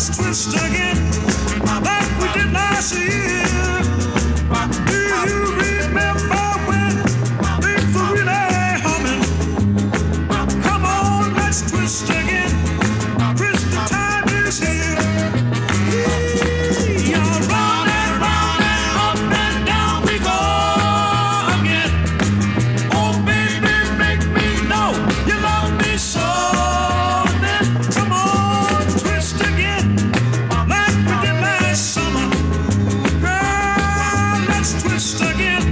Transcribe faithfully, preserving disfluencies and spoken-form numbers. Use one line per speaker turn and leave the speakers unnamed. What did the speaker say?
let's twist again like we did last year. Do you remember when things were really humming? Come on, let's twist again. Twist, the time is here. You're round and round and up and down we go again. Oh, baby, make me know you love me so. Then come on, twist again like we did last summer. Girl, let's twist again.